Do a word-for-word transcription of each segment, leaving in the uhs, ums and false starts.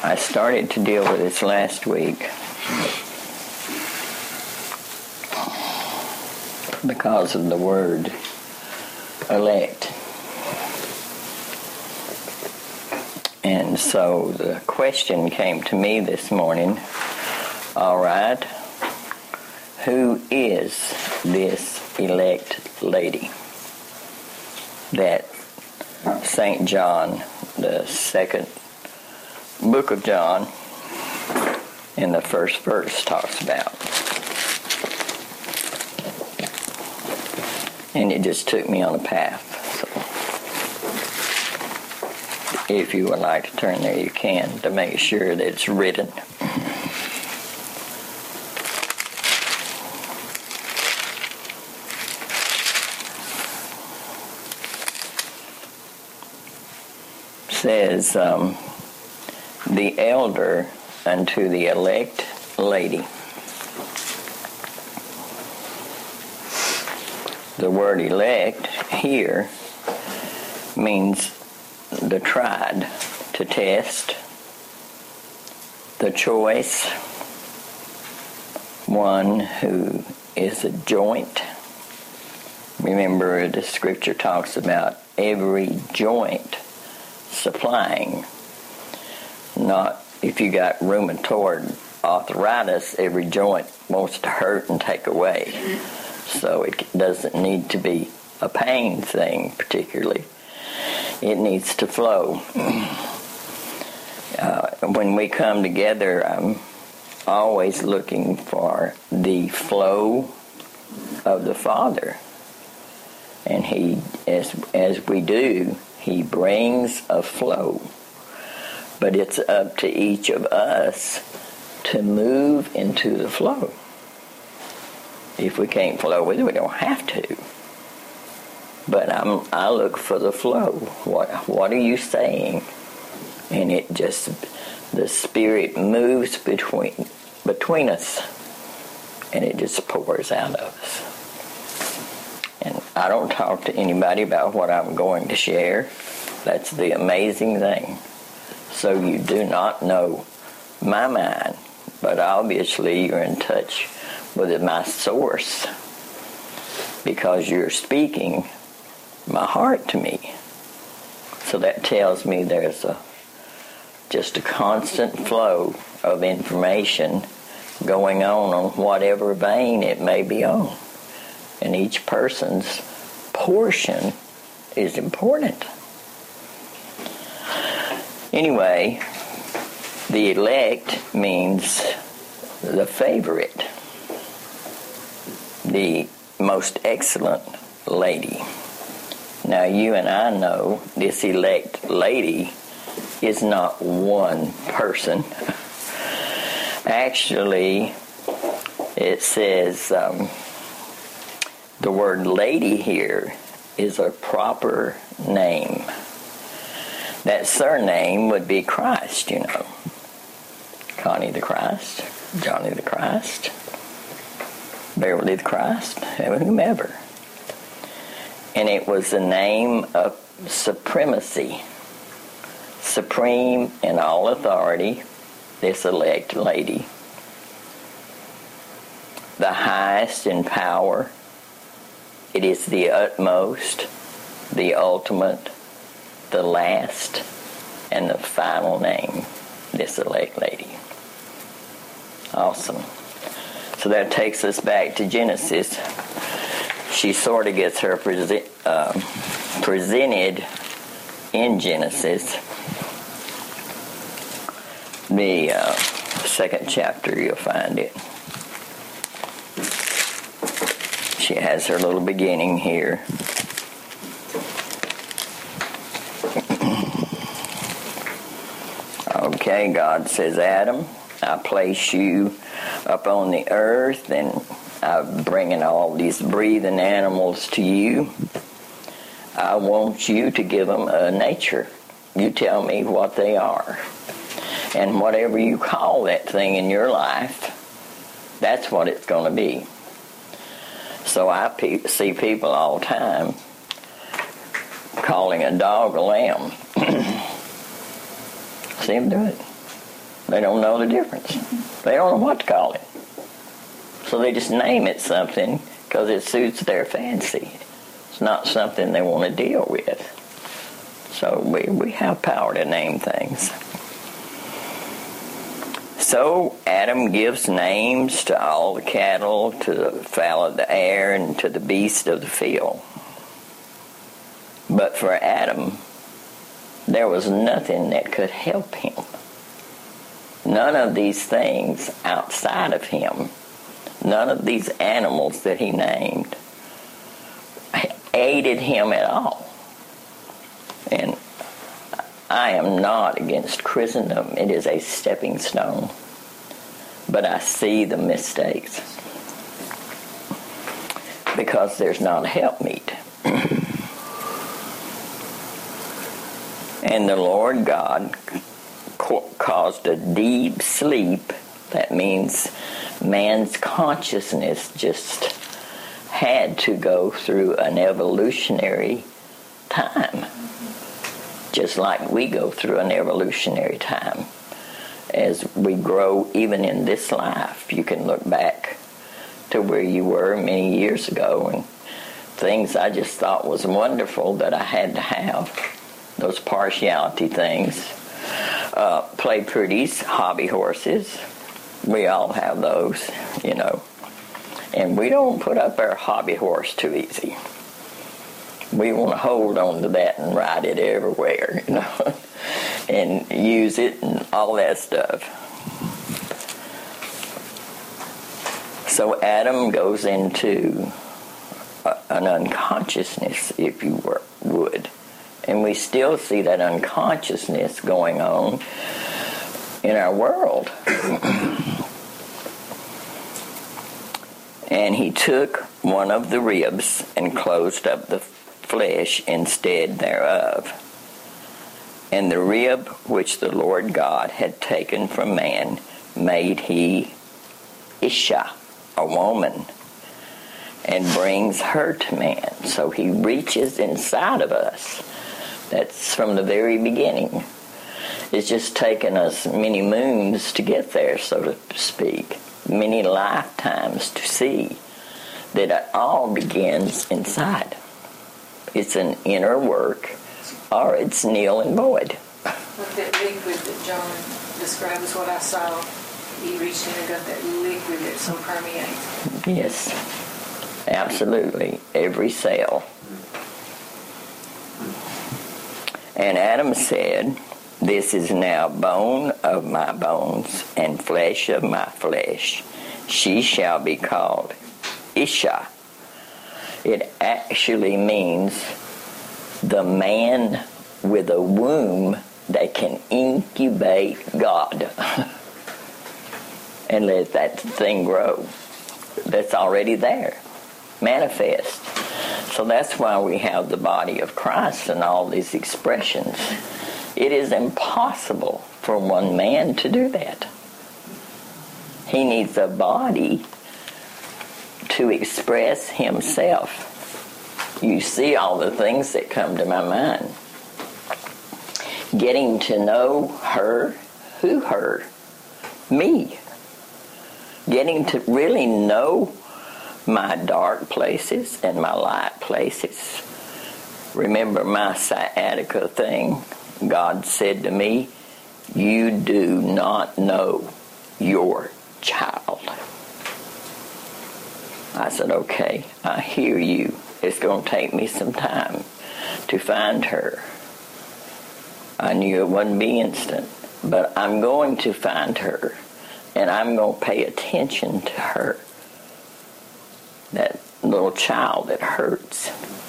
I started to deal with this last week because of the word elect. And so the question came to me this morning, all right, who is this elect lady that Saint John, the second book of John, in the first verse talks about? And it just took me on a path. So if you would like to turn there, you can, to make sure that it's written. Says, um, the elder unto the elect lady. The word elect here means the tried, to test, the choice, one who is a joint. Remember, the scripture talks about every joint supplying. Not if you got rheumatoid arthritis, every joint wants to hurt and take away. So it doesn't need to be a pain thing particularly. It needs to flow. Uh, when we come together, I'm always looking for the flow of the Father. And he, as as we do, he brings a flow. But it's up to each of us to move into the flow. If we can't flow with it, we don't have to. But I'm, I look for the flow. What What are you saying? And it just, the Spirit moves between between us, and it just pours out of us. And I don't talk to anybody about what I'm going to share. That's the amazing thing. So you do not know my mind, but obviously you're in touch with my source because you're speaking my heart to me. So that tells me there's a just a constant flow of information going on on whatever vein it may be on. And each person's portion is important. Anyway, the elect means the favorite, the most excellent lady. Now, you and I know this elect lady is not one person. Actually, it says um, the word lady here is a proper name. That surname would be Christ, you know. Connie the Christ, Johnny the Christ, Beverly the Christ, whomever. And it was a name of supremacy. Supreme in all authority, this elect lady. The highest in power. It is the utmost, the ultimate, the last, and the final name, this elect lady. Awesome. So that takes us back to Genesis. She sort of gets her prese- uh, presented in Genesis. The uh, second chapter, you'll find it. She has her little beginning here. Okay, God says, Adam, I place you up on the earth, and I'm bringing all these breathing animals to you. I want you to give them a nature. You tell me what they are. And whatever you call that thing in your life, that's what it's going to be. So I pe- see people all the time calling a dog a lamb. See them do it. They don't know the difference. They don't know what to call it. So they just name it something because it suits their fancy. It's not something they want to deal with. So we, we have power to name things. So Adam gives names to all the cattle, to the fowl of the air, and to the beast of the field. But for Adam, there was nothing that could help him. None of these things outside of him, none of these animals that he named, aided him at all. And I am not against Christendom. It is a stepping stone. But I see the mistakes because there's not a helpmeet. And the Lord God caused a deep sleep. That means man's consciousness just had to go through an evolutionary time. Just like we go through an evolutionary time. As we grow, even in this life, you can look back to where you were many years ago and things I just thought was wonderful that I had to have. Those partiality things. Uh, play pretties, hobby horses. We all have those, you know. And we don't put up our hobby horse too easy. We want to hold on to that and ride it everywhere, you know, and use it and all that stuff. So Adam goes into a, an unconsciousness, if you were, would. And we still see that unconsciousness going on in our world. And he took one of the ribs and closed up the flesh instead thereof. And the rib which the Lord God had taken from man made he Isha, a woman, and brings her to man. So he reaches inside of us. That's from the very beginning. It's just taken us many moons to get there, so to speak, many lifetimes to see that it all begins inside. It's an inner work, or it's nil and void. Like that liquid that John described is what I saw. He reached in and got that liquid that so permeates. Yes, absolutely. Every cell. And Adam said, "This is now bone of my bones and flesh of my flesh. She shall be called Isha." It actually means the man with a womb that can incubate God and let that thing grow. That's already there, manifest. So that's why we have the body of Christ and all these expressions. It is impossible for one man to do that. He needs a body to express himself. You see all the things that come to my mind. Getting to know her, who her? Me. Getting to really know my dark places and my light places. Remember my sciatica thing? God said to me, "You do not know your child." I said, "Okay, I hear you. It's going to take me some time to find her." I knew it wouldn't be instant, but I'm going to find her, and I'm going to pay attention to her. That little child that hurts,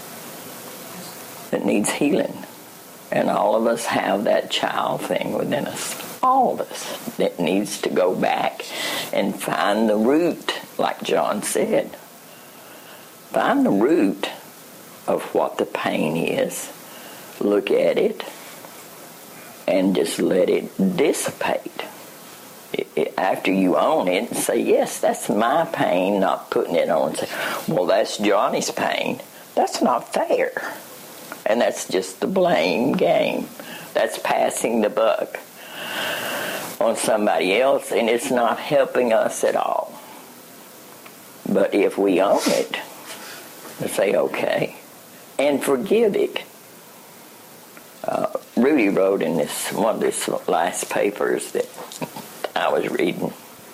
that needs healing. And all of us have that child thing within us. All of us that needs to go back and find the root, like John said. Find the root of what the pain is. Look at it and just let it dissipate. It, it, after you own it and say, yes, that's my pain, not putting it on and say, well, that's Johnny's pain. That's not fair. And that's just the blame game. That's passing the buck. on somebody else, and it's not helping us at all. But if we own it, and say, okay, and forgive it. Uh, Rudy wrote in this one of his last papers that I was reading.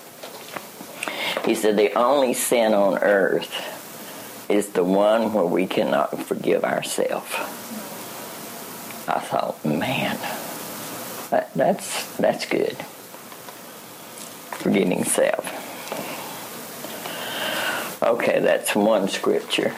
He said, the only sin on earth is the one where we cannot forgive ourselves. I thought, man, that, that's that's good. Forgiving self. Okay, that's one scripture.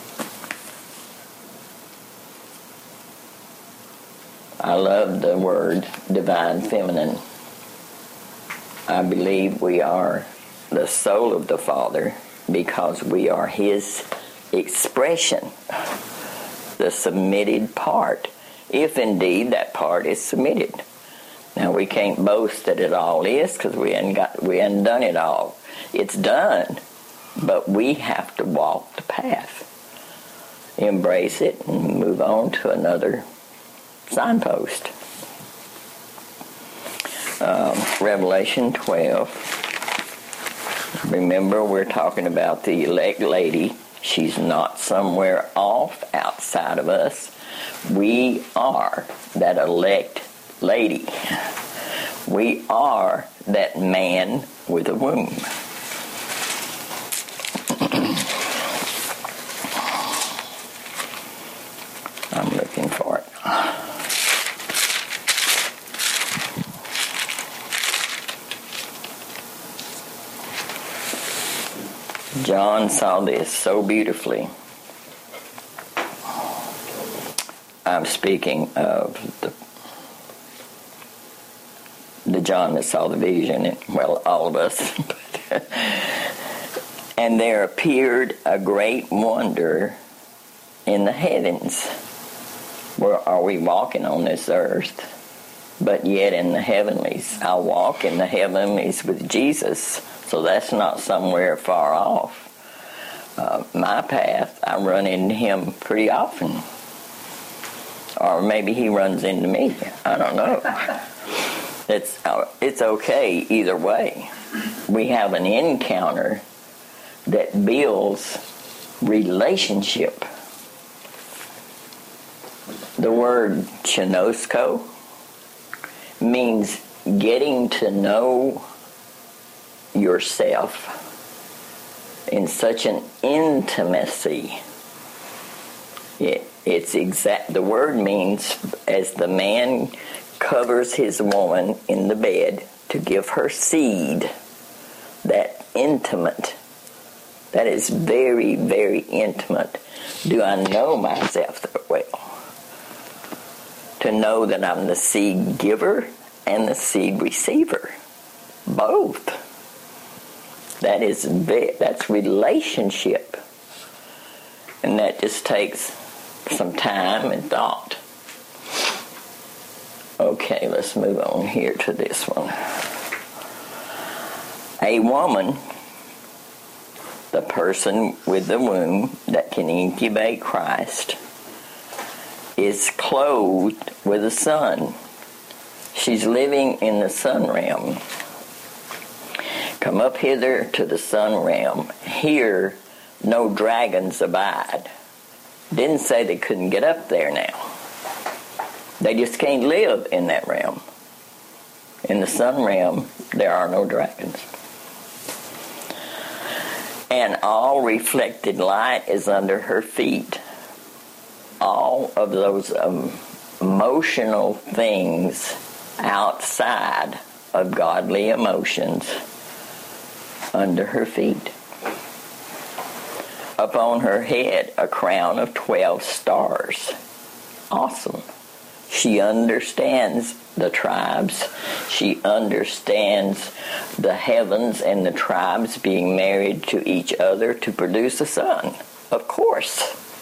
I love the word divine feminine. I believe we are the soul of the Father because we are His expression, the submitted part, if indeed that part is submitted. Now we can't boast that it all is because we hadn't got we hadn't done it all. It's done, but we have to walk the path, embrace it, and move on to another signpost. Um, Revelation twelve. Remember, we're talking about the elect lady. She's not somewhere off outside of us. We are that elect lady. We are that man with a womb. I'm looking for it. John saw this so beautifully. I'm speaking of the the John that saw the vision, and, well, all of us. And there appeared a great wonder in the heavens. Where are we walking on this earth? But yet in the heavenlies. I walk in the heavenlies with Jesus. So that's not somewhere far off. Uh, my path, I run into Him pretty often. Or maybe He runs into me. I don't know. It's, uh, it's okay either way. We have an encounter that builds relationship. The word chinosko means getting to know yourself in such an intimacy. It, it's exact. The word means as the man covers his woman in the bed to give her seed, that intimate. That is very, very intimate. Do I know myself that well? To know that I'm the seed giver and the seed receiver. Both. That is that's relationship. And that just takes some time and thought. Okay, let's move on here to this one. A woman, the person with the womb that can incubate Christ, is clothed with the sun. She's living in the sun realm. Come up hither to the sun realm. Here no dragons abide. Didn't say they couldn't get up there now. They just can't live in that realm. In the sun realm, there are no dragons. And all reflected light is under her feet. All of those um, emotional things outside of godly emotions under her feet. Upon her head, a crown of twelve stars. Awesome. She understands the tribes. She understands the heavens and the tribes being married to each other to produce a son. Of course.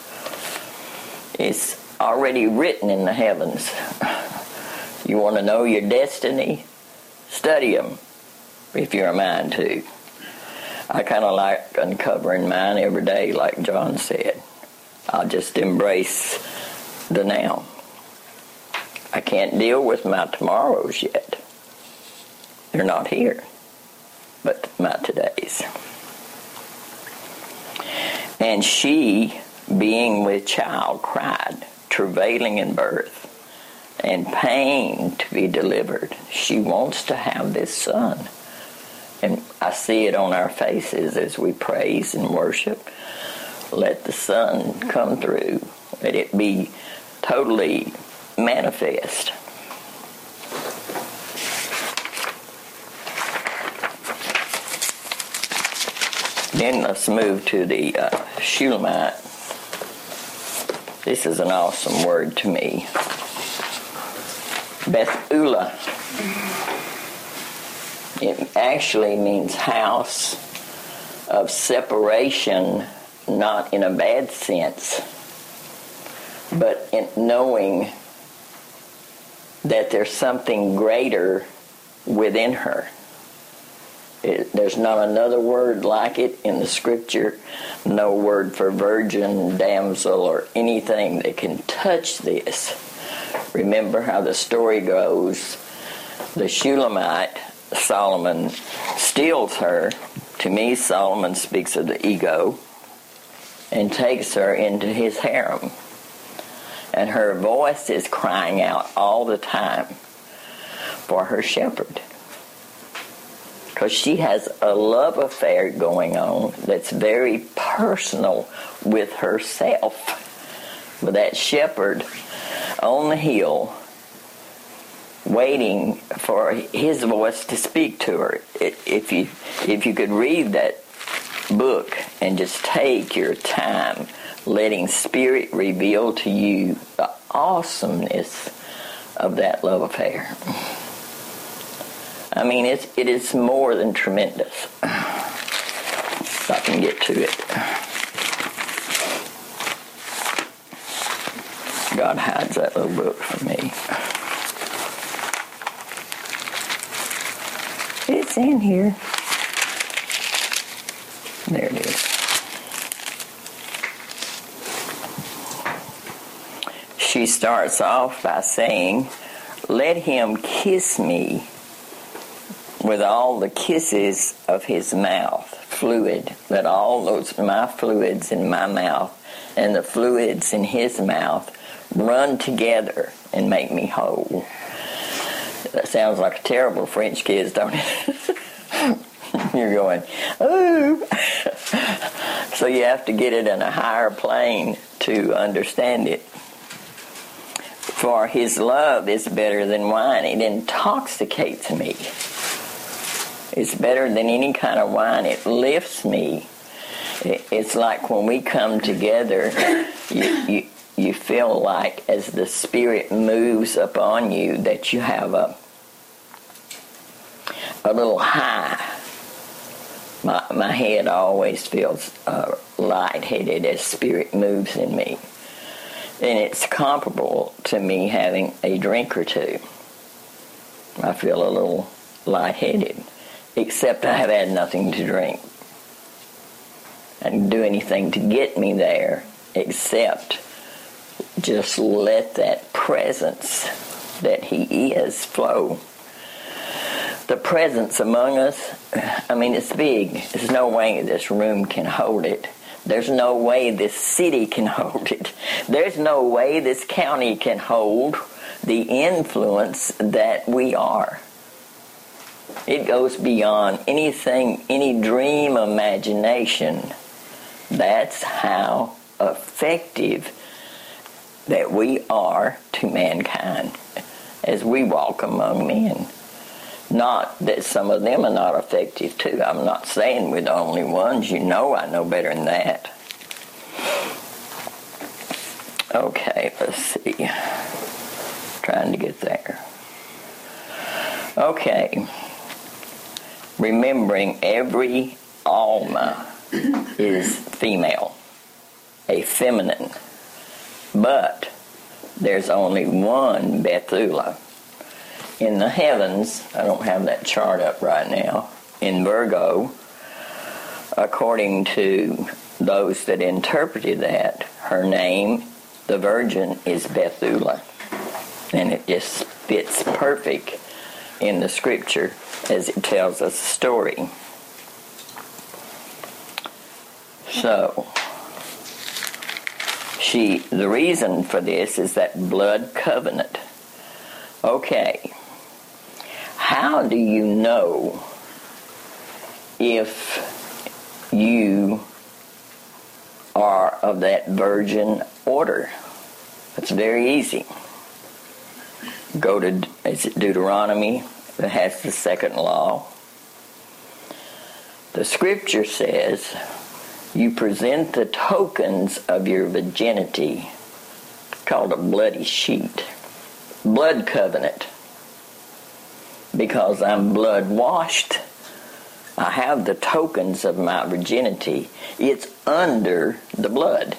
It's already written in the heavens. You want to know your destiny? Study them, if you're a mind to. I kind of like uncovering mine every day, like John said. I'll just embrace the now. I can't deal with my tomorrows yet. They're not here, but my todays. And she, being with child, cried, travailing in birth, and pain to be delivered. She wants to have this son. And I see it on our faces as we praise and worship. Let the Son come through. Let it be totally manifest. Then let's move to the uh, Shulamite. This is an awesome word to me. Bethulah. It actually means house of separation, not in a bad sense, but in knowing that there's something greater within her. It, there's not another word like it in the scripture, no word for virgin, damsel, or anything that can touch this. Remember how the story goes. The Shulamite, Solomon, steals her. To me, Solomon speaks of the ego, and takes her into his harem. And her voice is crying out all the time for her shepherd. Because she has a love affair going on that's very personal with herself. With that shepherd on the hill, waiting for his voice to speak to her. If you, if you could read that book and just take your time letting Spirit reveal to you the awesomeness of that love affair. I mean, it's, it is more than tremendous. If I can get to it. God hides that little book from me. It's in here. There it is. She starts off by saying, let him kiss me with all the kisses of his mouth, fluid. Let all those, my fluids in my mouth and the fluids in his mouth run together and make me whole. That sounds like a terrible French kiss, don't it? You're going, ooh. So you have to get it in a higher plane to understand it. For his love is better than wine. It intoxicates me. It's better than any kind of wine. It lifts me. It's like when we come together, you, you, you feel like as the Spirit moves upon you that you have a, a little high. My, my head always feels uh, lightheaded as Spirit moves in me. And it's comparable to me having a drink or two. I feel a little lightheaded, except I have had nothing to drink. I didn't do anything to get me there, except just let that presence that he is flow. The presence among us, I mean, it's big. There's no way this room can hold it. There's no way this city can hold it. There's no way this county can hold the influence that we are. It goes beyond anything, any dream, imagination. That's how effective that we are to mankind as we walk among men. Not that some of them are not effective too. I'm not saying we're the only ones. You know I know better than that. Okay, let's see. Trying to get there. Okay. Remembering every Alma is female, a feminine. But there's only one Bethulah. In the heavens, I don't have that chart up right now, in Virgo, according to those that interpreted that, her name, the virgin, is Bethulah. And it just fits perfect in the scripture as it tells us a story. So, she, the reason for this is that blood covenant. Okay, how do you know if you are of that virgin order? It's very easy. Go to, is it Deuteronomy that has the second law? The scripture says, you present the tokens of your virginity, called a bloody sheet. Blood covenant. Because I'm blood washed, I have the tokens of my virginity. It's under the blood.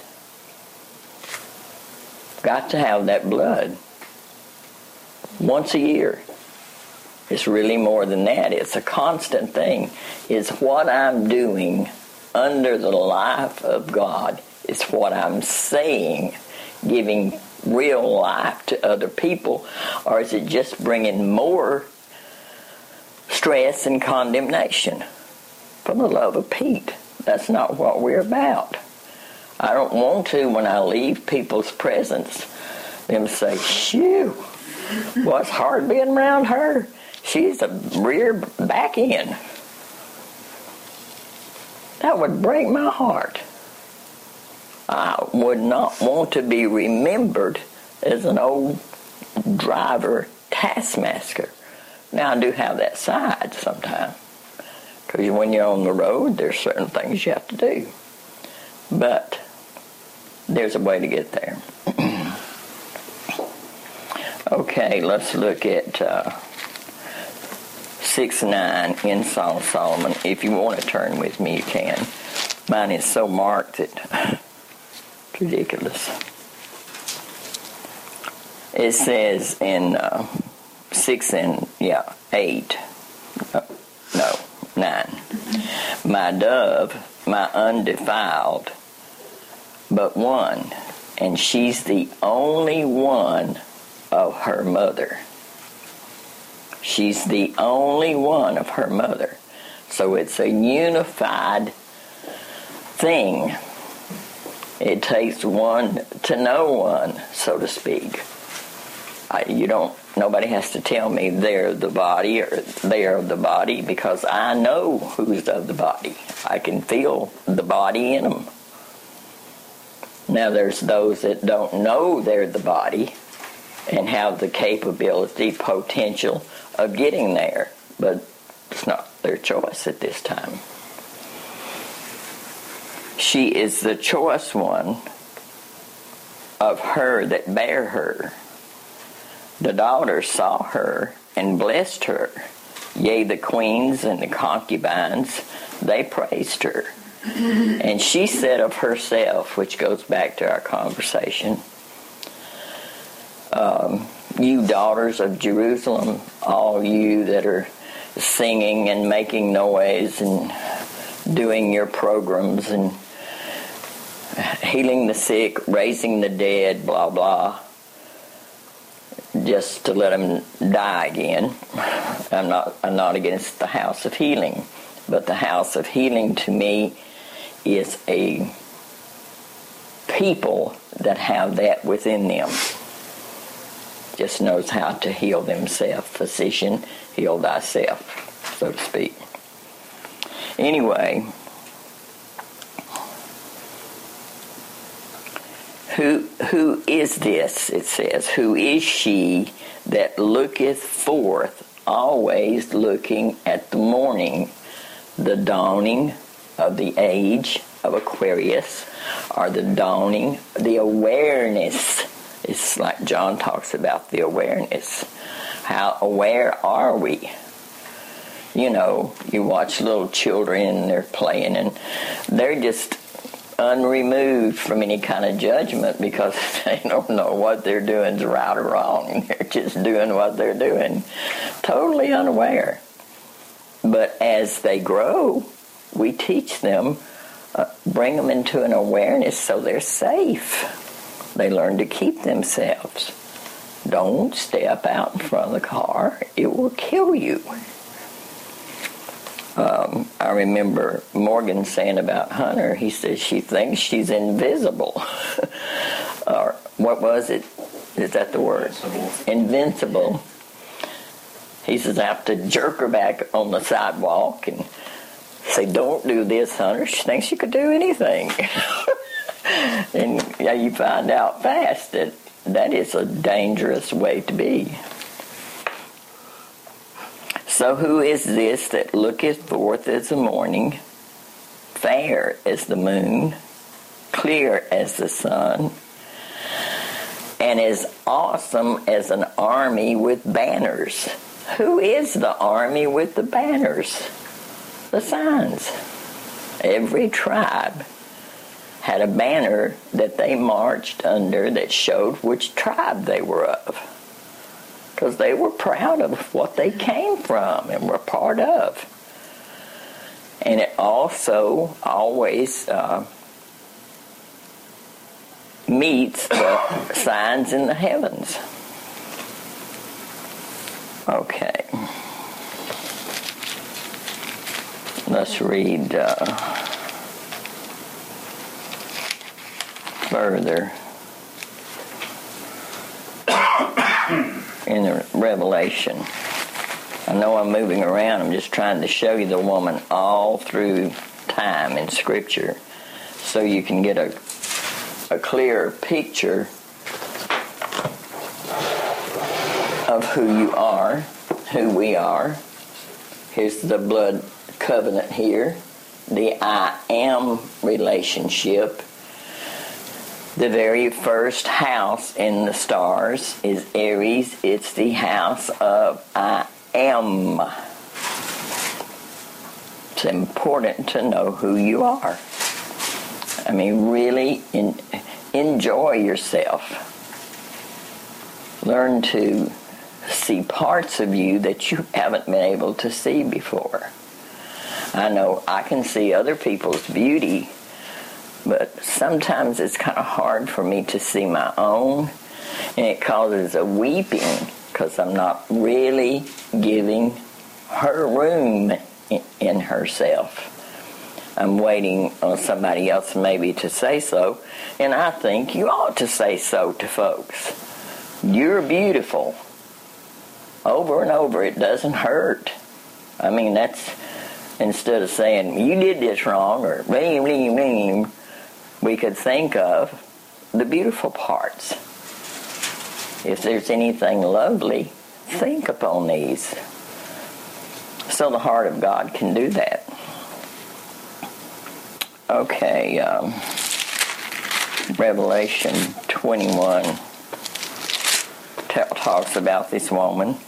Got to have that blood. Once a year. It's really more than that. It's a constant thing. It's what I'm doing under the life of God. It's what I'm saying, giving real life to other people, or is it just bringing more stress and condemnation? For the love of Pete, that's not what we're about. I don't want to, when I leave people's presence, them say, shoo, well, it's hard being around her. She's a rear back end. That would break my heart. I would not want to be remembered as an old driver taskmaster. Now, I do have that side sometimes. Because when you're on the road, there's certain things you have to do. But there's a way to get there. Okay, let's look at uh, six nine in Song of Solomon. If you want to turn with me, you can. Mine is so marked that it's ridiculous. It says in uh, six and, yeah, eight. Uh, no, nine. My dove, my undefiled, but one, and she's the only one of her mother. She's the only one of her mother. So it's a unified thing. It takes one to know one, so to speak. I, you don't, nobody has to tell me they're the body or they're of the body, because I know who's of the body. I can feel the body in them. Now there's those that don't know they're the body and have the capability, potential of getting there, but it's not their choice at this time. She is the choice one of her that bare her. The daughters saw her and blessed her. Yea, the queens and the concubines, they praised her. And she said of herself, which goes back to our conversation, um, you daughters of Jerusalem, all you that are singing and making noise and doing your programs and healing the sick, raising the dead, blah, blah, just to let them die again. I'm not, I'm not against the house of healing, but the house of healing to me is a people that have that within them. Just knows how to heal themselves. Physician, heal thyself, so to speak. Anyway, who who is this? It says, who is she that looketh forth, always looking at the morning, the dawning of the age of Aquarius, or the dawning, the awareness. It's like John talks about the awareness. How aware are we? You know, you watch little children and they're playing and they're just unremoved from any kind of judgment because they don't know what they're doing is right or wrong. They're just doing what they're doing. Totally unaware. But as they grow, we teach them, uh, bring them into an awareness so they're safe. They learn to keep themselves. don't step out in front of the car. It will kill you. Um, I remember Morgan saying about Hunter, he says she thinks she's invisible. Or what was it? Is that the word? Invincible. Invincible. He says I have to jerk her back on the sidewalk and say, don't do this, Hunter. She thinks she could do anything. And yeah, you find out fast that that is a dangerous way to be. So who is this that looketh forth as the morning, fair as the moon, clear as the sun, and as awesome as an army with banners? Who is the army with the banners? The signs. Every tribe had a banner that they marched under that showed which tribe they were of. Because they were proud of what they came from and were part of. And it also always uh, meets the signs in the heavens. Okay. Let's read uh, further. In the Revelation. I know I'm moving around. I'm just trying to show you the woman all through time in Scripture so you can get a, a clearer picture of who you are, who we are. Here's the blood covenant here. The I am relationship. The very first house in the stars is Aries. It's the house of I am. It's important to know who you are. I mean, really in, enjoy yourself. Learn to see parts of you that you haven't been able to see before. I know I can see other people's beauty, but sometimes it's kind of hard for me to see my own, and it causes a weeping because I'm not really giving her room in, in herself. I'm waiting on somebody else maybe to say so, and I think you ought to say so to folks. You're beautiful. Over and over, it doesn't hurt. I mean, that's, instead of saying, you did this wrong, or bling, bling, bling, we could think of the beautiful parts. If there's anything lovely, think upon these. So the heart of God can do that. Okay, um, Revelation twenty-one t- talks about this woman.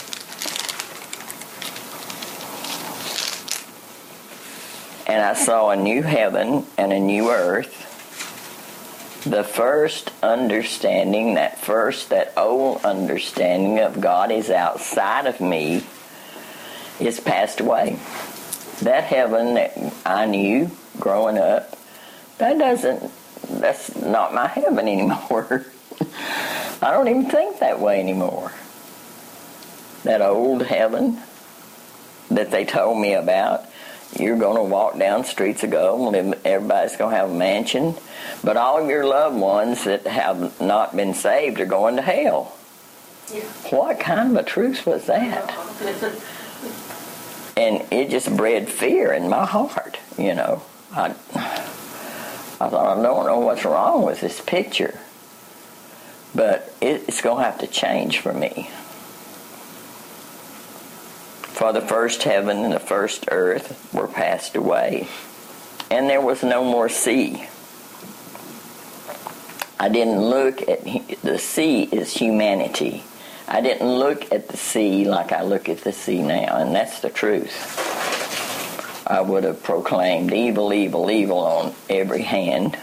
And I saw a new heaven and a new earth. The first understanding, that first, that old understanding of God is outside of me, is passed away. That heaven that I knew growing up, that doesn't, that's not my heaven anymore. I don't even think that way anymore. That old heaven that they told me about, you're going to walk down streets of gold, and everybody's going to have a mansion, but all of your loved ones that have not been saved are going to hell. Yeah. What kind of a truth was that? And it just bred fear in my heart, you know. I, I thought, I don't know what's wrong with this picture, but it, it's going to have to change for me. For the first heaven and the first earth were passed away, and there was no more sea. I didn't look at, the sea is humanity. I didn't look at the sea like I look at the sea now, and that's the truth. I would have proclaimed evil, evil, evil on every hand.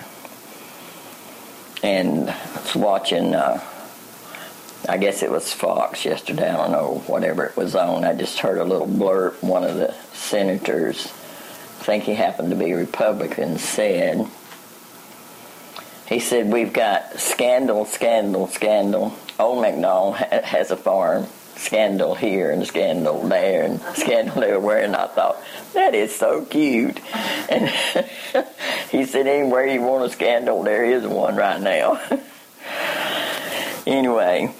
And I was watching, uh, I guess it was Fox yesterday, I don't know, whatever it was on. I just heard a little blurb. One of the senators, I think he happened to be Republican, said, he said, we've got scandal, scandal, scandal. Old MacDonald ha- has a farm. Scandal here and scandal there and scandal everywhere. And I thought, that is so cute. And he said, anywhere you want a scandal, there is one right now. Anyway,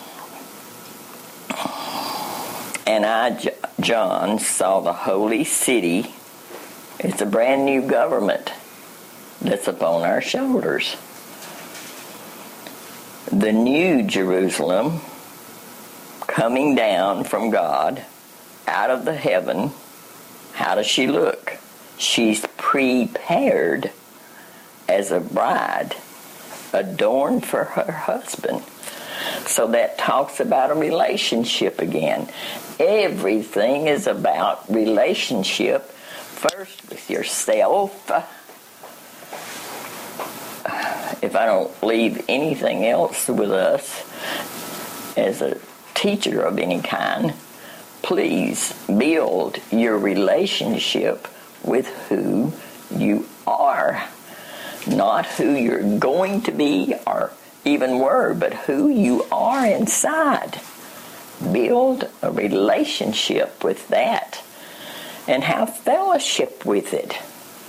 and I, John, saw the holy city. It's a brand new government that's upon our shoulders. The new Jerusalem coming down from God out of the heaven. How does she look? She's prepared as a bride, adorned for her husband. So that talks about a relationship again. Everything is about relationship. First with yourself. If I don't leave anything else with us as a teacher of any kind, please build your relationship with who you are. Not who you're going to be or even were, but who you are inside. Build a relationship with that and have fellowship with it.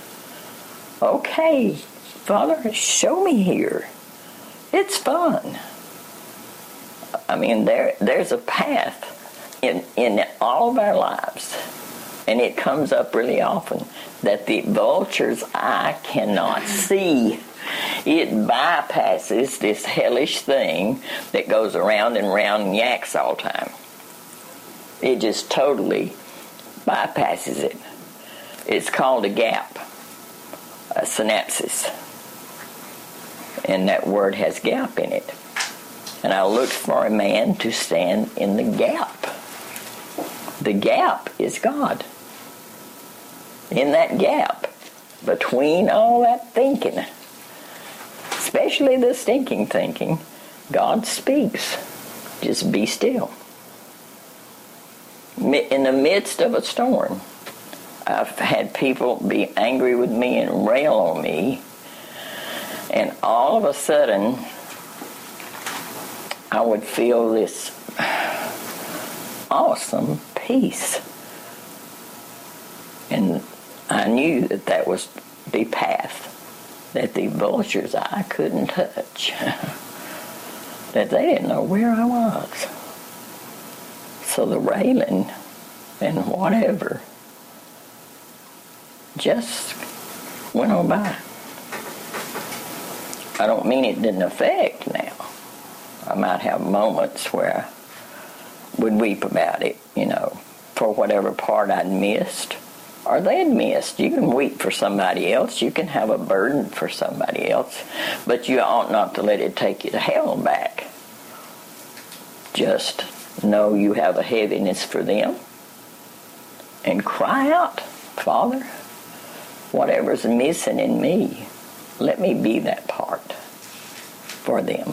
Okay, Father, show me here. It's fun. I mean, there there's a path in, in all of our lives, and it comes up really often, that the vulture's eye cannot see. It bypasses this hellish thing that goes around and around and yaks all the time. It just totally bypasses it. It's called a gap, a synapsis. And that word has gap in it. And I looked for a man to stand in the gap. The gap is God. In that gap, between all that thinking, especially the stinking thinking, God speaks. Just be still. In the midst of a storm, I've had people be angry with me and rail on me, and all of a sudden, I would feel this awesome peace. And I knew that that was the path that the vulture's eye couldn't touch. That they didn't know where I was. So the railing and whatever just went on by. I don't mean it didn't affect now. I might have moments where I would weep about it, you know, for whatever part I'd missed or they'd missed. You can weep for somebody else. You can have a burden for somebody else. But you ought not to let it take you to hell and back. Just know you have a heaviness for them and cry out, Father, whatever's missing in me, let me be that part for them.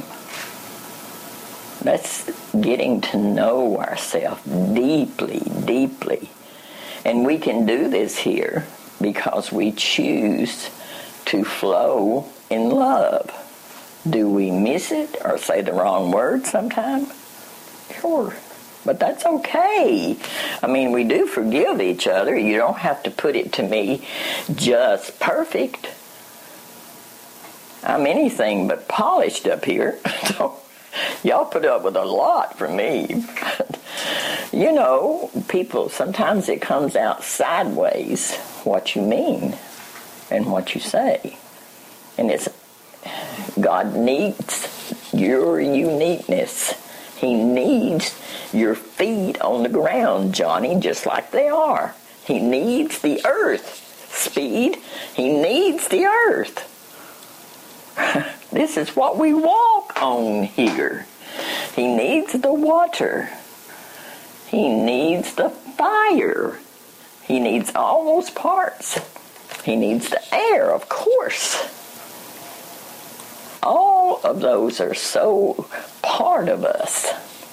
That's getting to know ourselves deeply, deeply. And we can do this here because we choose to flow in love. Do we miss it or say the wrong word sometime? Sure. But that's okay. I mean, we do forgive each other. You don't have to put it to me just perfect. I'm anything but polished up here. So y'all put up with a lot from me. You know, people, sometimes it comes out sideways what you mean and what you say. And it's, God needs your uniqueness. He needs your feet on the ground, Johnny, just like they are. He needs the earth, Speed. He needs the earth. This is what we walk on here. He needs the water. He needs the fire. He needs all those parts. He needs the air, of course. All of those are so part of us.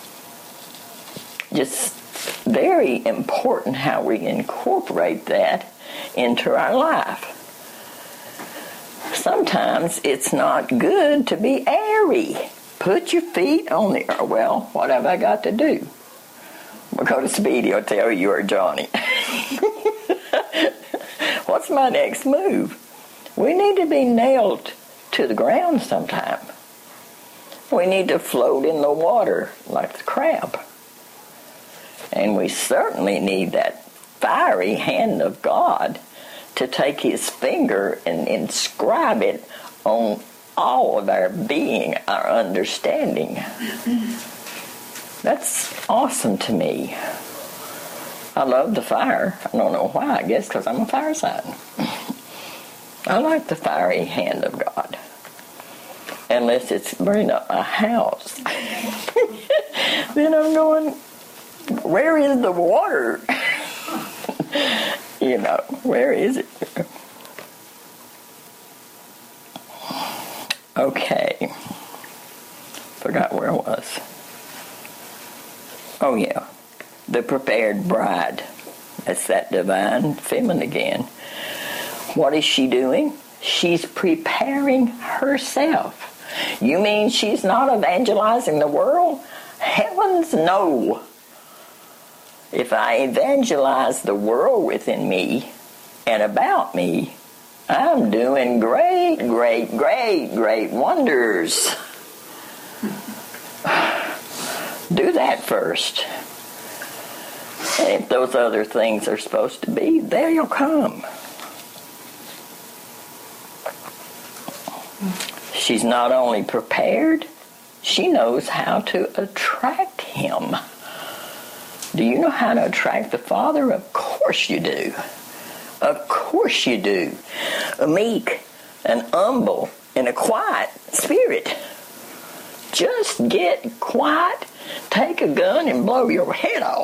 Just very important how we incorporate that into our life. sometimes it's not good to be airy. Put your feet on the earth. Well, what have I got to do? We'll go to Speedy. He'll tell you or Johnny. What's my next move? We need to be nailed to the ground sometime. We need to float in the water like the crab. And we certainly need that fiery hand of God to take his finger and inscribe it on all of our being, our understanding. That's awesome to me. I love the fire. I don't know why. I guess because I'm a fire sign. I like the fiery hand of God. Unless it's burning up my house. Then I'm going, where is the water? You know, where is it? Okay. Forgot where I was. Oh, yeah. The prepared bride. That's that divine feminine again. What is she doing? She's preparing herself. You mean she's not evangelizing the world? Heavens no. If I evangelize the world within me and about me, I'm doing great, great, great, great wonders. Do that first. And if those other things are supposed to be, there you'll come. She's not only prepared, she knows how to attract him. Do you know how to attract the Father? Of course you do. Of course you do. A meek, an humble, and a quiet spirit. Just get quiet, take a gun, and blow your head off.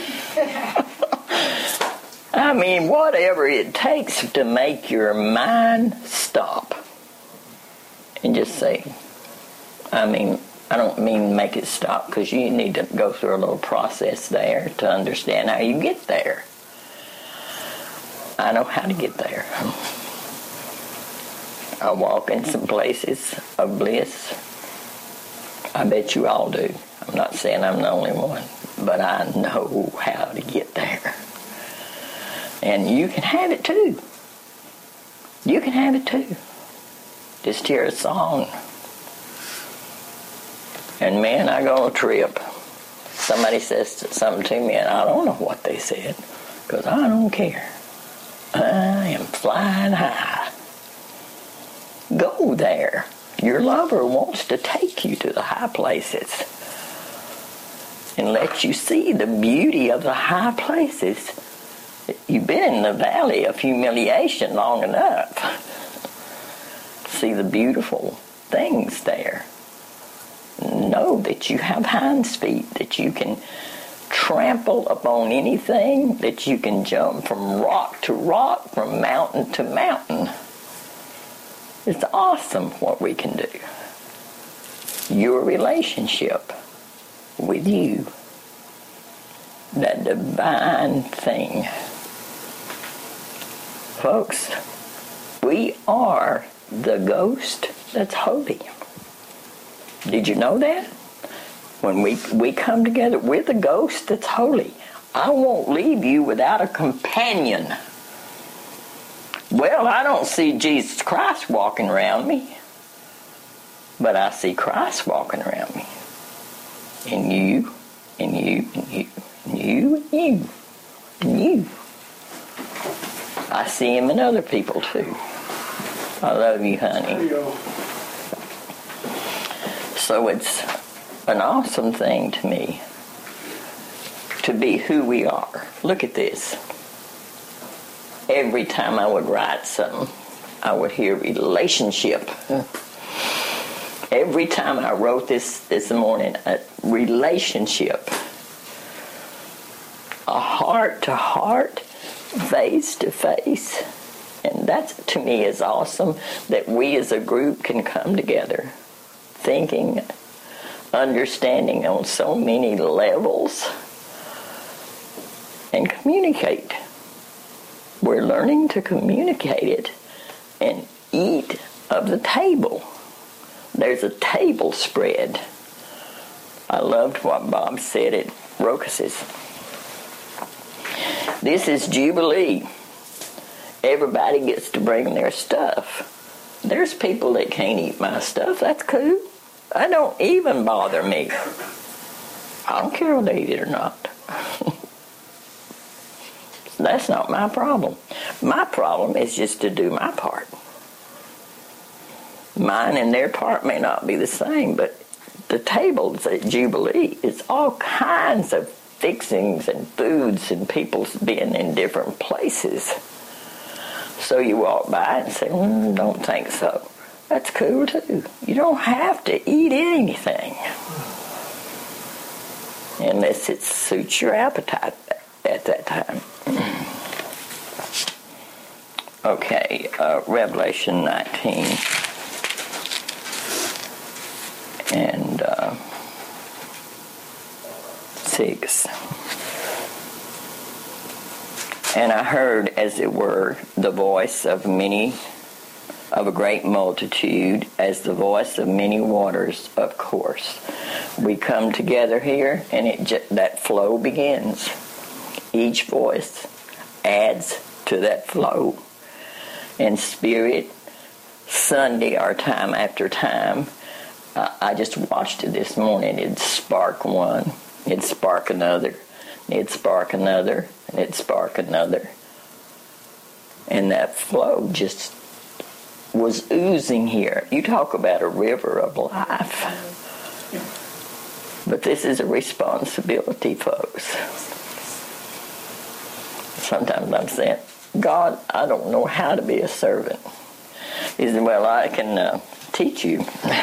I mean, whatever it takes to make your mind stop. And just say, I mean, I don't mean make it stop, because you need to go through a little process there to understand how you get there. I know how to get there. I walk in some places of bliss. I bet you all do. I'm not saying I'm the only one, but I know how to get there. And you can have it too. You can have it too. Just hear a song. And man, I go on a trip. Somebody says something to me and I don't know what they said, because I don't care. I am flying high. Go there. Your lover wants to take you to the high places and let you see the beauty of the high places. You've been in the valley of humiliation long enough. See the beautiful things there. Know that you have hinds feet, that you can trample upon anything, that you can jump from rock to rock, from mountain to mountain. It's awesome what we can do. Your relationship with you, that divine thing. Folks, we are the ghost that's holy. Did you know that? When we, we come together, we're the ghost that's holy. I won't leave you without a companion. Well, I don't see Jesus Christ walking around me, but I see Christ walking around me. And you, and you, and you, and you, and you, and you. I see him in other people too. I love you, honey. There you go. So it's an awesome thing to me to be who we are. Look at this. Every time I would write something, I would hear relationship. Every time I wrote this this morning, a relationship. A heart to heart, face to face. And that to me is awesome, that we as a group can come together, thinking, understanding on so many levels, and communicate. We're learning to communicate it and eat of the table. There's a table spread. I loved what Bob said at Rocus's. This is Jubilee. Everybody gets to bring their stuff. There's people that can't eat my stuff. That's cool. I don't even bother me. I don't care whether they eat it or not. That's not my problem. My problem is just to do my part. Mine and their part may not be the same, but the tables at Jubilee is all kinds of fixings and foods and people being in different places. So you walk by and say, mm, don't think so. That's cool too. You don't have to eat anything unless it suits your appetite at that time. Okay, uh, Revelation nineteen and uh, six. And I heard, as it were, the voice of many, of a great multitude, as the voice of many waters, of course. We come together here, and it j- that flow begins. Each voice adds to that flow. And Spirit, Sunday, or time after time, uh, I just watched it this morning. It'd spark one, it'd spark another, it'd spark another, and it'd spark another. And that flow just was oozing here. You talk about a river of life. But this is a responsibility, folks. Sometimes I'm saying, God, I don't know how to be a servant. He said, well, I can uh, teach you.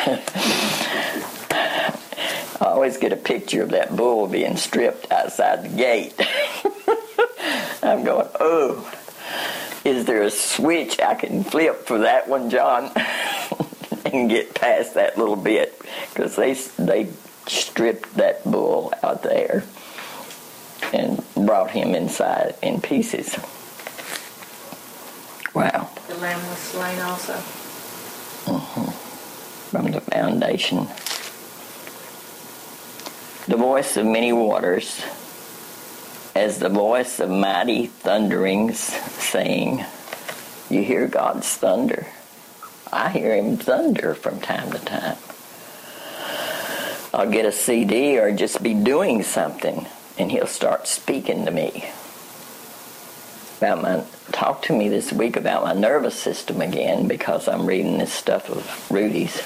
I always get a picture of that bull being stripped outside the gate. I'm going, oh, is there a switch I can flip for that one, John? And get past that little bit. Because they, they stripped that bull out there and brought him inside in pieces. Wow. The lamb was slain also. Mm-hmm. From the foundation. The voice of many waters, as the voice of mighty thunderings, saying, you hear God's thunder. I hear him thunder from time to time. I'll get a C D or just be doing something, and he'll start speaking to me. About my, talk to me this week about my nervous system again, because I'm reading this stuff of Rudy's.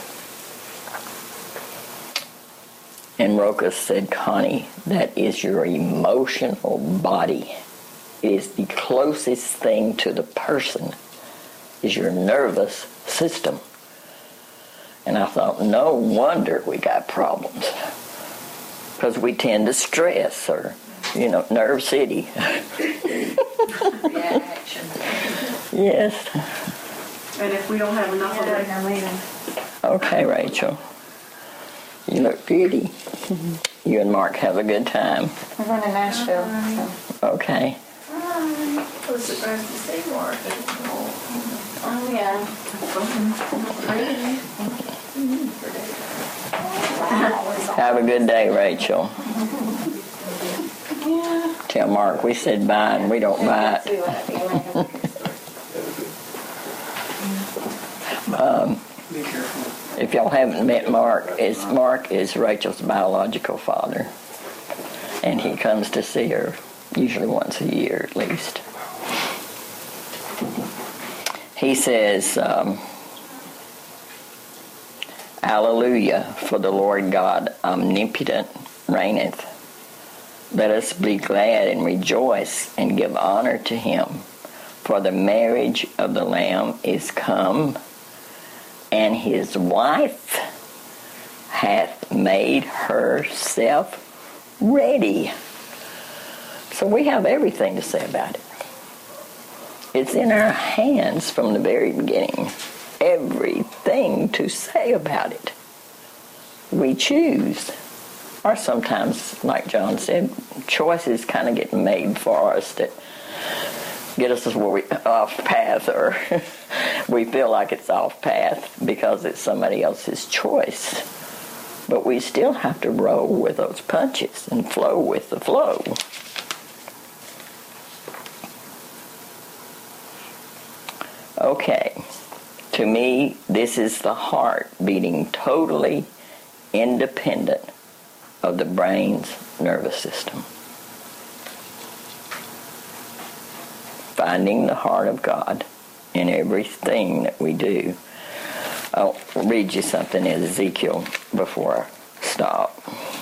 And Rocus said, Connie, that is your emotional body. It is the closest thing to the person, is your nervous system. And I thought, no wonder we got problems. Because we tend to stress, or, you know, Nerve City. Reaction. Yes. And if we don't have enough of it, Okay, Rachel. You look pretty. Mm-hmm. You and Mark have a good time. We're going to Nashville. So. Okay. I was surprised to see Mark. Oh, yeah. Have a good day, Rachel. Yeah. Tell Mark we said bye and we don't bite. um, if y'all haven't met Mark, is Mark is Rachel's biological father, and he comes to see her usually once a year at least. He says, um, Alleluia, for the Lord God omnipotent reigneth. Let us be glad and rejoice and give honor to him. For the marriage of the Lamb is come, and his wife hath made herself ready. So we have everything to say about it. It's in our hands from the very beginning. Everything to say about it. We choose. Or sometimes, like John said, choices kind of get made for us that get us where we, off path or we feel like it's off path because it's somebody else's choice. But we still have to roll with those punches and flow with the flow. Okay, to me, this is the heart beating totally independent of the brain's nervous system. Finding the heart of God in everything that we do. I'll read you something in Ezekiel before I stop.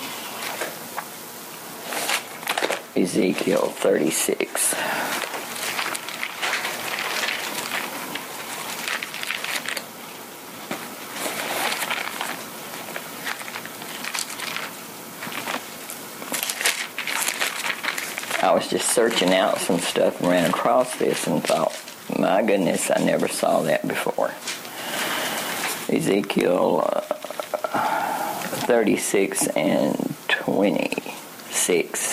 Ezekiel thirty-six. I was just searching out some stuff and ran across this and thought, my goodness, I never saw that before. Ezekiel uh, thirty-six and twenty-six.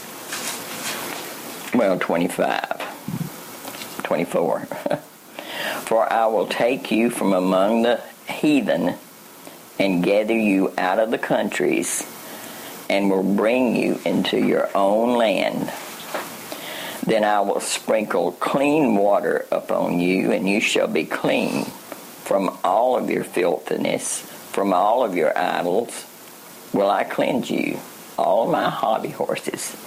Well, twenty-five. twenty-four. For I will take you from among the heathen and gather you out of the countries and will bring you into your own land. Then I will sprinkle clean water upon you, and you shall be clean from all of your filthiness, from all of your idols will I cleanse you, all my hobby horses.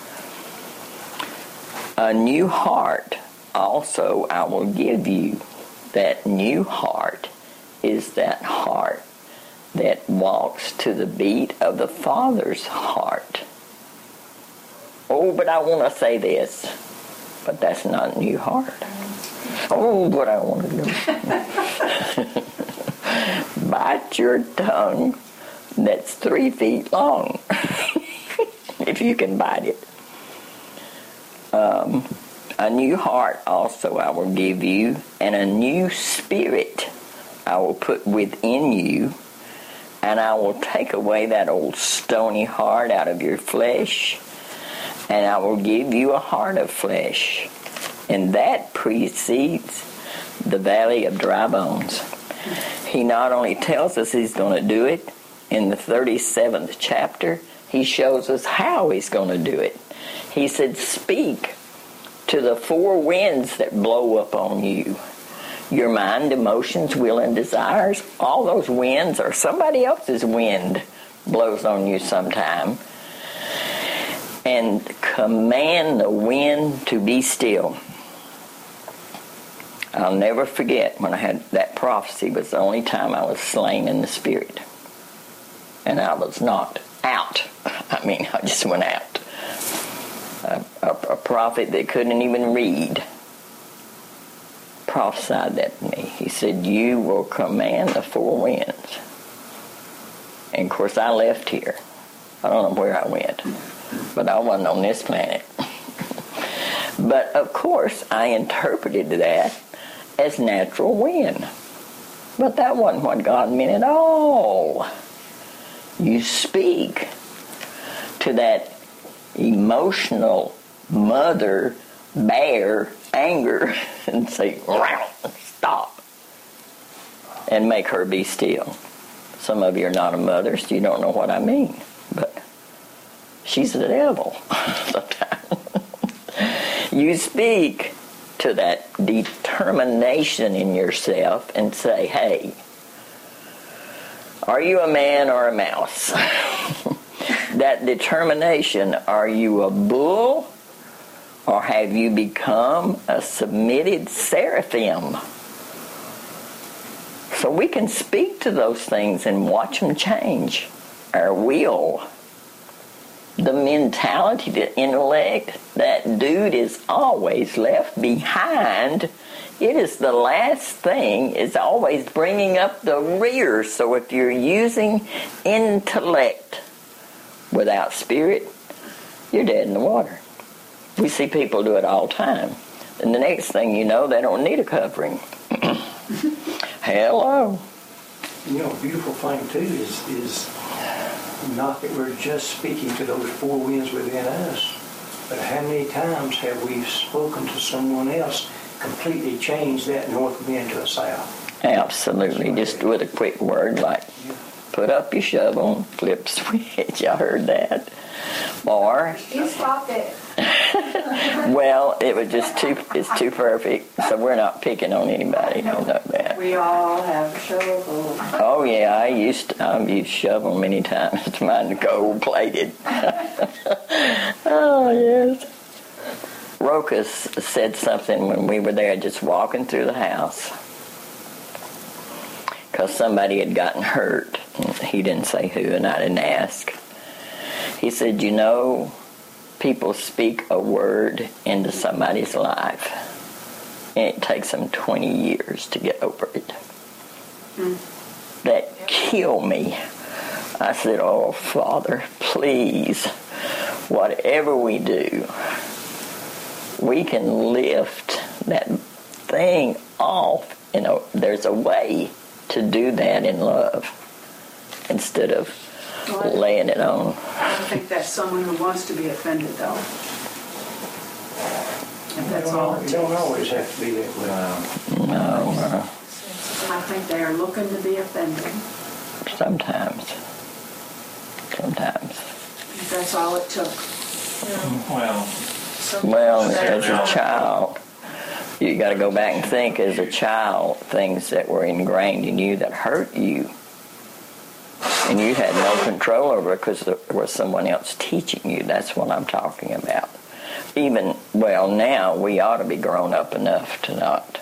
A new heart also I will give you. That new heart is that heart that walks to the beat of the Father's heart. Oh, but I want to say this, but that's not a new heart. Oh, but I want to do. Bite your tongue that's three feet long, if you can bite it. Um, a new heart also I will give you, and a new spirit I will put within you, and I will take away that old stony heart out of your flesh, and I will give you a heart of flesh. And that precedes the valley of dry bones. He not only tells us he's going to do it, in the thirty-seventh chapter, he shows us how he's going to do it. He said, speak to the four winds that blow up on you. Your mind, emotions, will, and desires, all those winds or somebody else's wind blows on you sometime. And command the wind to be still. I'll never forget when I had that prophecy. It was the only time I was slain in the spirit. And I was knocked out. I mean, I just went out. A, a, a prophet that couldn't even read prophesied that to me. He said, you will command the four winds. And of course I left here. I don't know where I went, but I wasn't on this planet. But of course I interpreted that as natural wind. But that wasn't what God meant at all. You speak to that emotional mother bear anger and say, stop, and make her be still. Some of you are not a mother, so you don't know what I mean, but she's the devil sometimes. You speak to that determination in yourself and say, hey, are you a man or a mouse? That determination, are you a bull or have you become a submitted seraphim? So we can speak to those things and watch them change. Our will, the mentality, the intellect, that dude is always left behind. It is the last thing, is always bringing up the rear. So if you're using intellect without spirit, you're dead in the water. We see people do it all the time. And the next thing you know, they don't need a covering. Hello. You know, a beautiful thing too is is not that we're just speaking to those four winds within us, but how many times have we spoken to someone else completely change that north wind to a south. Absolutely. Just with a quick word like, put up your shovel, flip switch. Y'all heard that? Or, You stopped it. well, it was just too, it's too perfect, so we're not picking on anybody. You know that. We all have shovels. Oh, yeah, I used to, I've used shovel many times. Mine gold plated. Oh, yes. Rokas said something when we were there just walking through the house because somebody had gotten hurt. He didn't say who, and I didn't ask. He said, you know, people speak a word into somebody's life, and it takes them twenty years to get over it. Mm. That killed me. I said, oh, Father, please, whatever we do, we can lift that thing off. You know, there's a way to do that in love instead of well, laying it on. I think that's someone who wants to be offended, though. If that's all it You takes. don't always have to be that way. No, uh, I think they are looking to be offended. sometimes. Sometimes. If that's all it took. Well, Well, as a child, you got to go back and think as a child, things that were ingrained in you that hurt you. And you had no control over it because there was someone else teaching you. That's what I'm talking about. Even, well, now we ought to be grown up enough to not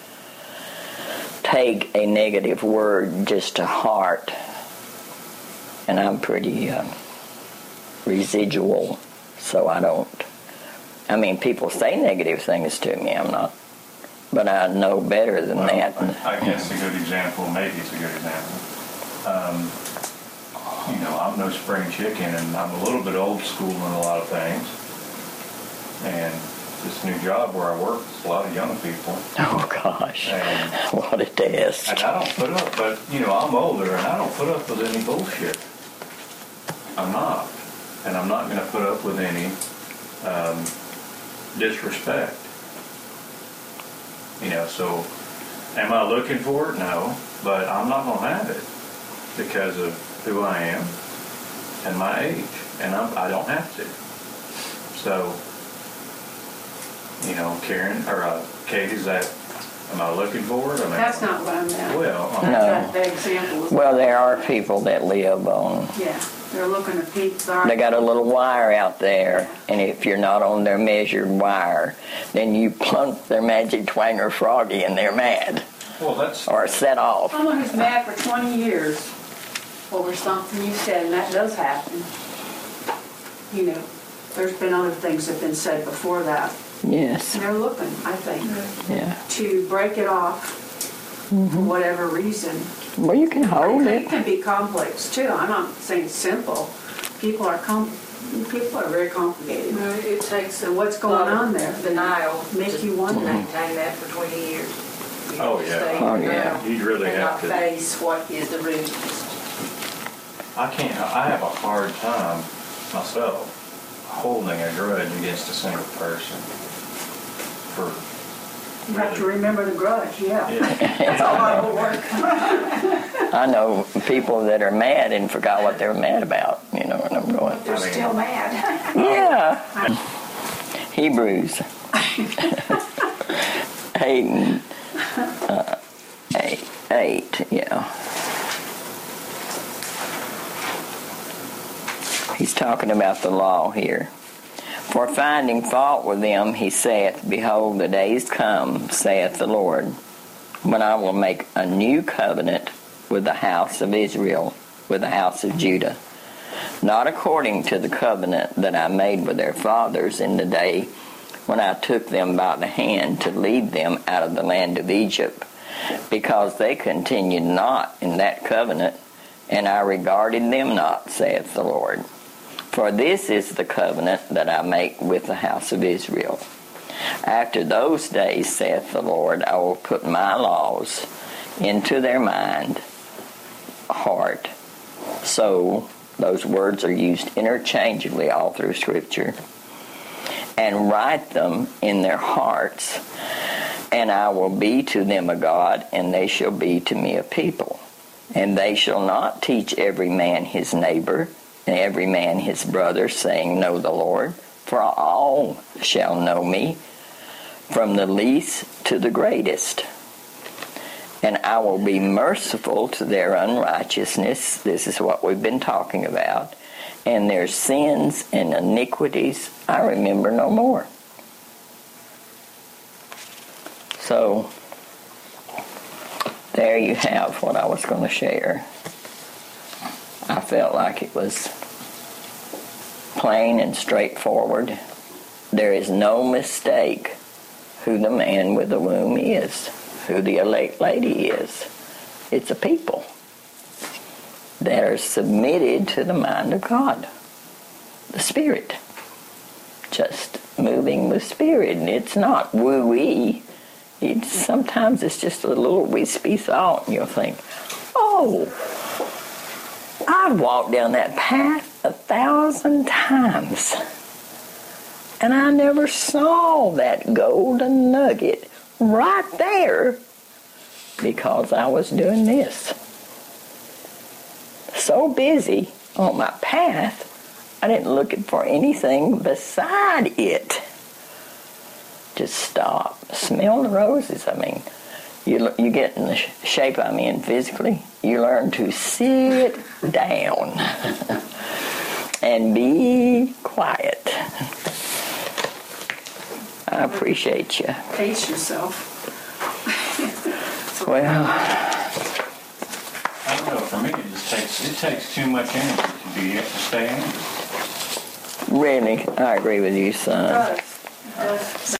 take a negative word just to heart. And I'm pretty uh, residual, so I don't. I mean, people say negative things to me. I'm not, but I know better than well, that. I guess a good example, maybe it's a good example. Um, you know, I'm no spring chicken, and I'm a little bit old school in a lot of things. And this new job where I work, it's a lot of young people. Oh, gosh. And, what a test. and I don't put up, but, you know, I'm older, and I don't put up with any bullshit. I'm not. And I'm not going to put up with any um, disrespect. You know, so am I looking for it? No. But I'm not going to have it because of who I am and my age. And I'm, I don't have to. So, you know, Karen, or uh, Kate, is that, am I looking for it? I mean, That's not what I meant. well, I mean, No. That, the example was. Well, there are people that live on, Yeah, they're looking to peep. they got a little wire out there, and if you're not on their measured wire, then you plunk their magic twanger froggy and they're mad well, that's, or set off. Someone who's mad for twenty years over something you said, and that does happen. You know, there's been other things that have been said before that. Yes, They're looking, I think, yeah. to break it off for whatever reason. Well, you can hold It it. can be complex too. I'm not saying simple. People are com- people are very complicated. No, it takes So what's going on there? denial Make to, you wonder. to maintain that for twenty years. You Oh, have to yeah. stay Oh, your yeah. ground You'd really and have not to. face what is the rules. I can't, I have a hard time myself holding a grudge against a single person for You have to really, remember the grudge, yeah. yeah. That's a lot of work. I know people that are mad and forgot what they were mad about, you know, and I'm going, They're I mean- still mad. yeah. Hebrews. eight, and, uh, eight, eight, yeah. He's talking about the law here. For finding fault with them, he saith, Behold, the days come, saith the Lord, when I will make a new covenant with the house of Israel, with the house of Judah, not according to the covenant that I made with their fathers in the day when I took them by the hand to lead them out of the land of Egypt, because they continued not in that covenant, and I regarded them not, saith the Lord. For this is the covenant that I make with the house of Israel. After those days, saith the Lord, I will put my laws into their mind, heart, soul. Those words are used interchangeably all through Scripture. And write them in their hearts, And I will be to them a God, and they shall be to me a people. And they shall not teach every man his neighbor, and every man his brother, saying, Know the Lord. For all shall know me, from the least to the greatest. And I will be merciful to their unrighteousness. This is what we've been talking about. And their sins and iniquities I remember no more. So, there you have what I was going to share. I felt like it was plain and straightforward. There is no mistake who the man with the womb is, who the elect lady is. It's a people that are submitted to the mind of God, the Spirit. Just moving with Spirit, and it's not woo-wee. It's, sometimes it's just a little wispy thought, and you'll think, oh, I've walked down that path a thousand times, and I never saw that golden nugget right there because I was doing this. So busy on my path, I didn't look for anything beside it. Just stop, smell the roses. I mean, you you get in the shape I'm in physically, you learn to sit down and be quiet. I appreciate you. Pace yourself. Well, I don't know, for me it just takes, it takes too much energy to be able to stay angry. really, I agree with you, son. It does. It does.